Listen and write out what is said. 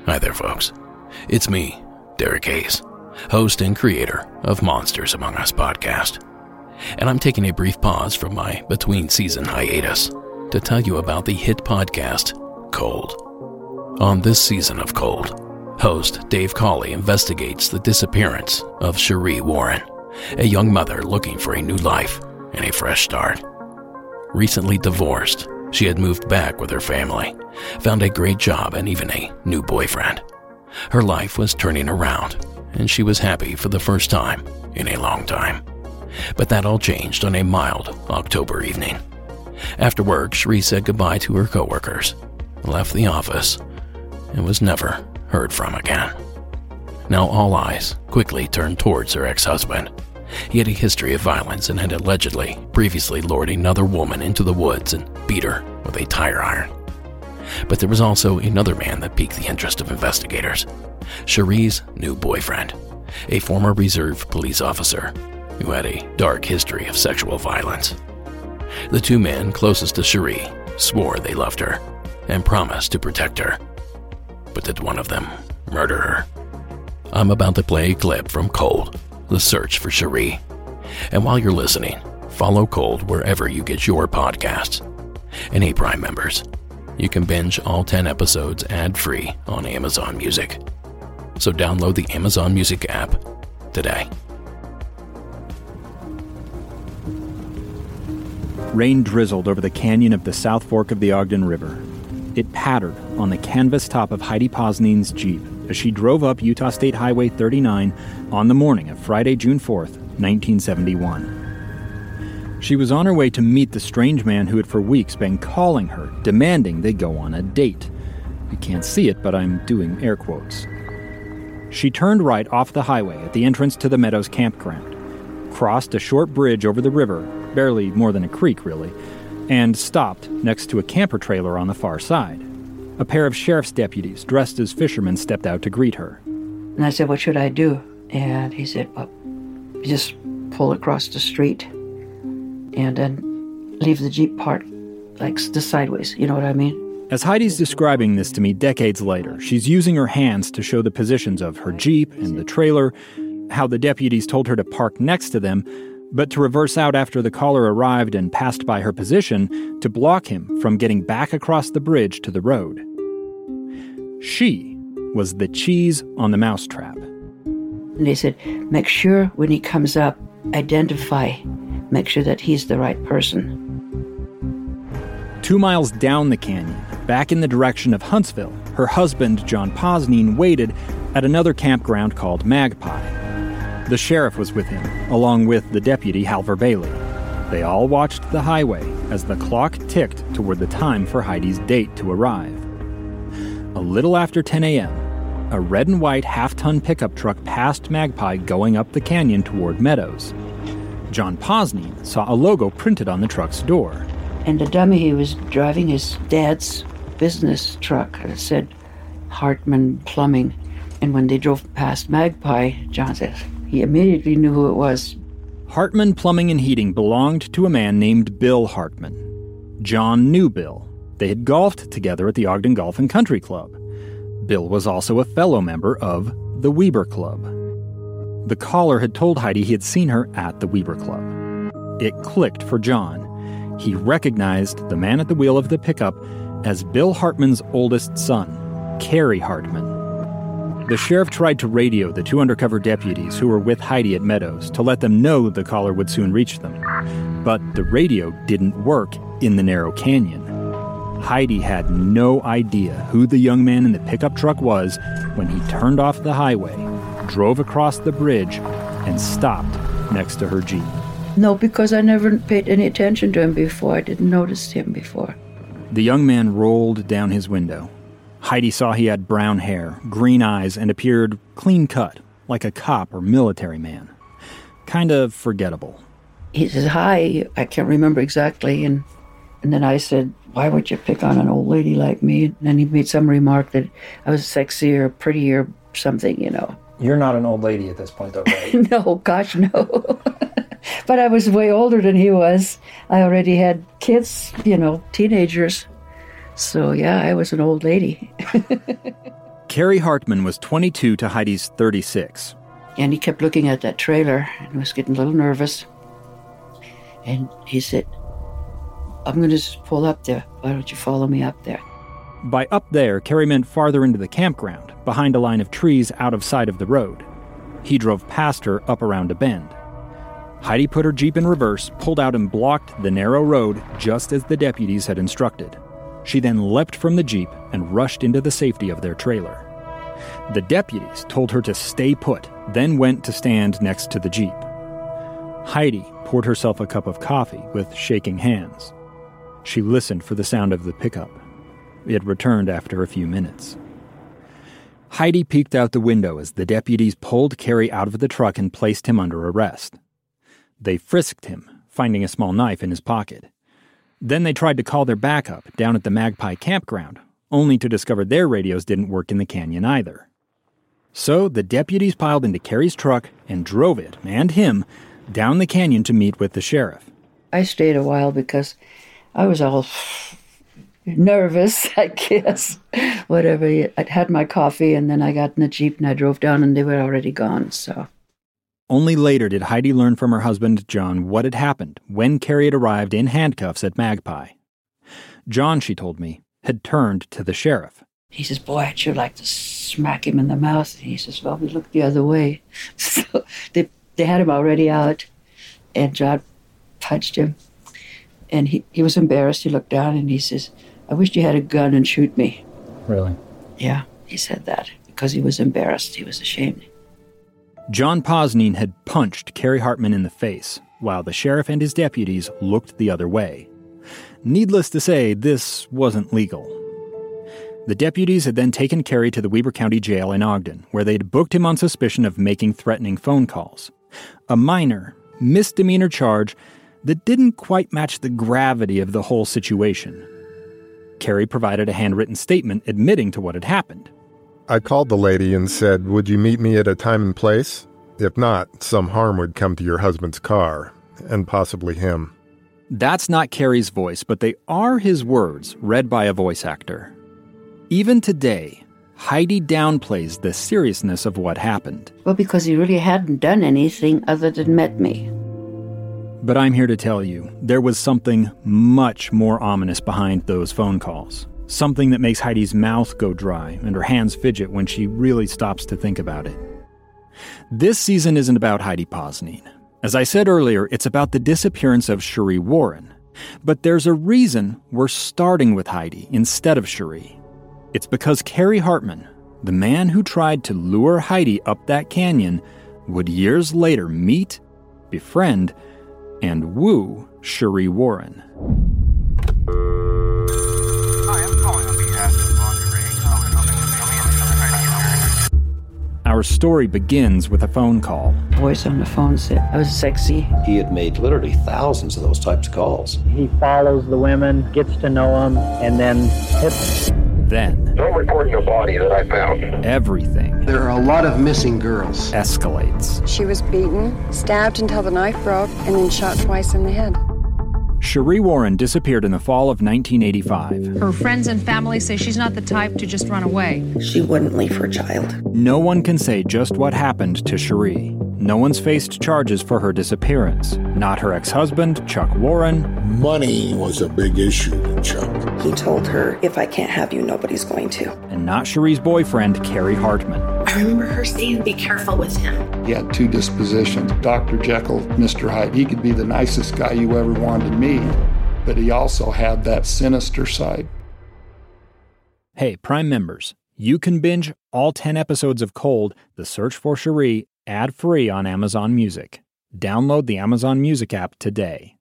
Hi there, folks. It's me, Derek Hayes, host and creator of Monsters Among Us podcast. And I'm taking a brief pause from my between-season hiatus to tell you about the hit podcast, Cold. On this season of Cold, host Dave Cawley investigates the disappearance of Cherie Warren, a young mother looking for a new life and a fresh start. Recently divorced, she had moved back with her family, found a great job and even a new boyfriend. Her life was turning around, and she was happy for the first time in a long time. But that all changed on a mild October evening. After work, Cherie said goodbye to her coworkers, left the office, and was never heard from again. Now all eyes quickly turned towards her ex-husband. He had a history of violence and had allegedly previously lured another woman into the woods and beat her with a tire iron. But there was also another man that piqued the interest of investigators. Cherie's new boyfriend, a former reserve police officer who had a dark history of sexual violence. The two men closest to Cherie swore they loved her and promised to protect her. But did one of them murder her? I'm about to play a clip from Cold, the search for Cherie. And while you're listening, follow Cold wherever you get your podcasts. And hey, Prime members, you can binge all 10 episodes ad-free on Amazon Music. So download the Amazon Music app today. Rain drizzled over the canyon of the South Fork of the Ogden River. It pattered on the canvas top of Heidi Posnan's Jeep as she drove up Utah State Highway 39 on the morning of Friday, June 4th, 1971. She was on her way to meet the strange man who had for weeks been calling her, demanding they go on a date. You can't see it, but I'm doing air quotes. She turned right off the highway at the entrance to the Meadows campground, crossed a short bridge over the river, barely more than a creek, really, and stopped next to a camper trailer on the far side. A pair of sheriff's deputies dressed as fishermen stepped out to greet her. And I said, "What should I do?" And he said, "Well, just pull across the street and then leave the Jeep parked like the sideways, you know what I mean?" As Heidi's describing this to me decades later, she's using her hands to show the positions of her Jeep and the trailer, how the deputies told her to park next to them, but to reverse out after the caller arrived and passed by her position to block him from getting back across the bridge to the road. She was the cheese on the mousetrap. And they said, "Make sure when he comes up, identify, make sure that he's the right person." 2 miles down the canyon, back in the direction of Huntsville, her husband, John Posnan, waited at another campground called Magpie. The sheriff was with him, along with the deputy, Halver Bailey. They all watched the highway as the clock ticked toward the time for Heidi's date to arrive. A little after 10 a.m., a red and white half-ton pickup truck passed Magpie going up the canyon toward Meadows. John Posnan saw a logo printed on the truck's door. And the dummy, he was driving his dad's business truck. It said Hartman Plumbing. And when they drove past Magpie, John said he immediately knew who it was. Hartman Plumbing and Heating belonged to a man named Bill Hartman. John knew Bill. They had golfed together at the Ogden Golf and Country Club. Bill was also a fellow member of the Weber Club. The caller had told Heidi he had seen her at the Weber Club. It clicked for John. He recognized the man at the wheel of the pickup as Bill Hartman's oldest son, Kerry Hartman. The sheriff tried to radio the 2 undercover deputies who were with Heidi at Meadows to let them know the caller would soon reach them. But the radio didn't work in the narrow canyon. Heidi had no idea who the young man in the pickup truck was when he turned off the highway, drove across the bridge, and stopped next to her Jeep. No, because I never paid any attention to him before. I didn't notice him before. The young man rolled down his window. Heidi saw he had brown hair, green eyes, and appeared clean-cut, like a cop or military man. Kind of forgettable. He says, "Hi," I can't remember exactly, and then I said, "Why would you pick on an old lady like me?" And then he made some remark that I was sexier, prettier, something, you know. You're not an old lady at this point, though, right? No, gosh, no. But I was way older than he was. I already had kids, teenagers. So, yeah, I was an old lady. Carrie Hartman was 22 to Heidi's 36. And he kept looking at that trailer and was getting a little nervous. And he said, I'm going to just pull up there. Why don't you follow me up there? By up there, Carrie meant farther into the campground, behind a line of trees out of sight of the road. He drove past her up around a bend. Heidi put her Jeep in reverse, pulled out and blocked the narrow road just as the deputies had instructed. She then leapt from the Jeep and rushed into the safety of their trailer. The deputies told her to stay put, then went to stand next to the Jeep. Heidi poured herself a cup of coffee with shaking hands. She listened for the sound of the pickup. It returned after a few minutes. Heidi peeked out the window as the deputies pulled Carrie out of the truck and placed him under arrest. They frisked him, finding a small knife in his pocket. Then they tried to call their backup down at the Magpie campground, only to discover their radios didn't work in the canyon either. So the deputies piled into Carrie's truck and drove it, and him, down the canyon to meet with the sheriff. I stayed a while because I was all nervous, I guess. Whatever. I'd had my coffee, and then I got in the Jeep and I drove down, and they were already gone, so. Only later did Heidi learn from her husband, John, what had happened when Carrie had arrived in handcuffs at Magpie. John, she told me, had turned to the sheriff. He says, boy, I'd sure like to smack him in the mouth. And he says, well, we looked the other way. So they had him already out, and John punched him. And he was embarrassed. He looked down and he says, I wish you had a gun and shoot me. Really? Yeah, he said that because he was embarrassed. He was ashamed. John Posnine had punched Carrie Hartman in the face, while the sheriff and his deputies looked the other way. Needless to say, this wasn't legal. The deputies had then taken Carrie to the Weber County Jail in Ogden, where they'd booked him on suspicion of making threatening phone calls. A minor, misdemeanor charge that didn't quite match the gravity of the whole situation. Carrie provided a handwritten statement admitting to what had happened. I called the lady and said, would you meet me at a time and place? If not, some harm would come to your husband's car, and possibly him. That's not Carrie's voice, but they are his words, read by a voice actor. Even today, Heidi downplays the seriousness of what happened. Well, because he really hadn't done anything other than met me. But I'm here to tell you, there was something much more ominous behind those phone calls. Something that makes Heidi's mouth go dry and her hands fidget when she really stops to think about it. This season isn't about Heidi Posnine. As I said earlier, it's about the disappearance of Cherie Warren. But there's a reason we're starting with Heidi instead of Cherie. It's because Carrie Hartman, the man who tried to lure Heidi up that canyon, would years later meet, befriend, and woo Cherie Warren. Our story begins with a phone call. The voice on the phone said I was sexy. He had made literally thousands of those types of calls. He follows the women, gets to know them, and then hits them. Then, no reporting a body that I found. Everything. There are a lot of missing girls. Escalates. She was beaten, stabbed until the knife broke, and then shot twice in the head. Cherie Warren disappeared in the fall of 1985. Her friends and family say she's not the type to just run away. She wouldn't leave her child. No one can say just what happened to Cherie. No one's faced charges for her disappearance. Not her ex-husband, Chuck Warren. Money was a big issue to Chuck. He told her, if I can't have you, nobody's going to. And not Cherie's boyfriend, Carrie Hartman. I remember her saying, be careful with him. He had two dispositions, Dr. Jekyll, Mr. Hyde. He could be the nicest guy you ever wanted to meet, but he also had that sinister side. Hey, Prime members, you can binge all 10 episodes of Cold, The Search for Cherie, ad-free on Amazon Music. Download the Amazon Music app today.